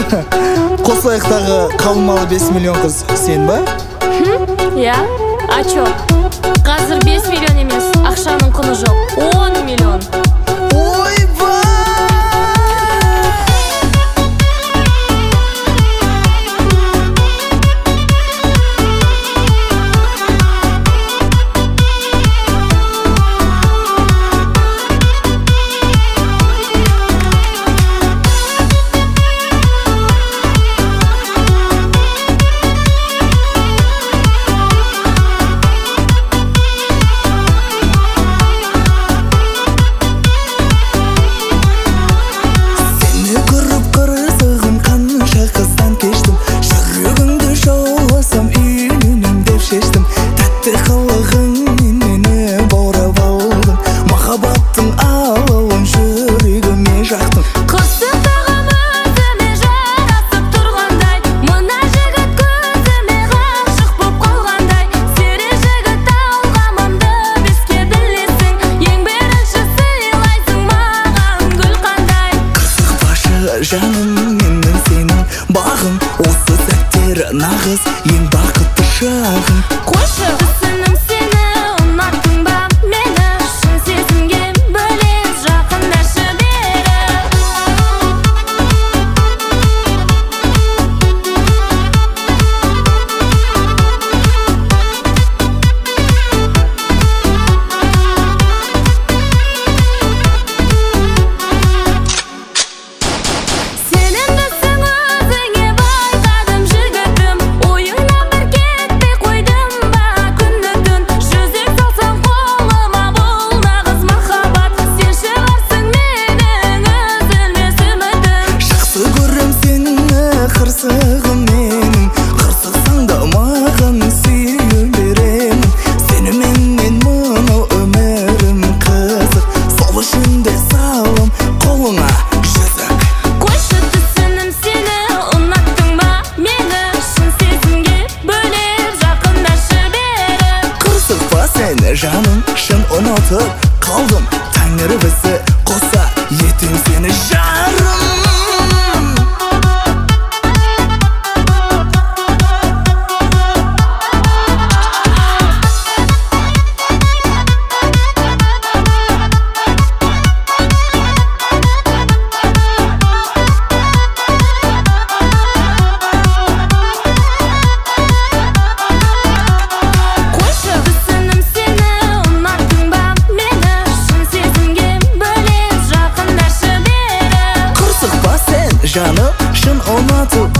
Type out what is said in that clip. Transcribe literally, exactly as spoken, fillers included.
Қосылайықтағы қалмалы бес миллион қыз сен ба? Я? А чё? Қазір бес миллион емес, ақшаның құны жоқ, он миллион. Тәтті қылығың мені баурап алдың, махаббаттың алауын жүрегіме жақтың. Қысықтығым өзіме жарасып тұрғандай, мына жігіт көзіме ғашық боп қалғандай. Сері жігіт алғамымды беске білесің, ең бірінші сыйлайсың маған гүл қандай. Қызықпашы жаным, менің сенің бағым, осы сәттер нағыз ең бақытты шағым. Қойшы, түсінім сені, ұнаттың ба мені, шын сезімге бөлеп жақындашы бері. Сенімдісің өзіңе байқадым жігітім, ойыңа бір кетпей қойдым ба күні түн. Жүзік салсам қолыма бұл нағыз махаббат, сен шығарсың менің үзілмес үмітім. Жақсы көрем сені, қырсығым менің, қырсықсаң да маған сүйе беремін. Сеніменен мынау өмірім қызық, сол үшін де салым қолыңа жүзік. Қойшы, түсінім сені, ұнаттың ба мені, шын сезімге бөлеп жақындашы бері. Қырсықпа сені жаным, шын ұнатып қалдым, тәңір бізді қоса етем сені жарым. Қойшы, түсінім сені, ұнаттың ба мені, шын сезімге бөлеп жақындашы бері. Қырсықпа сен жаным, шын ұнатып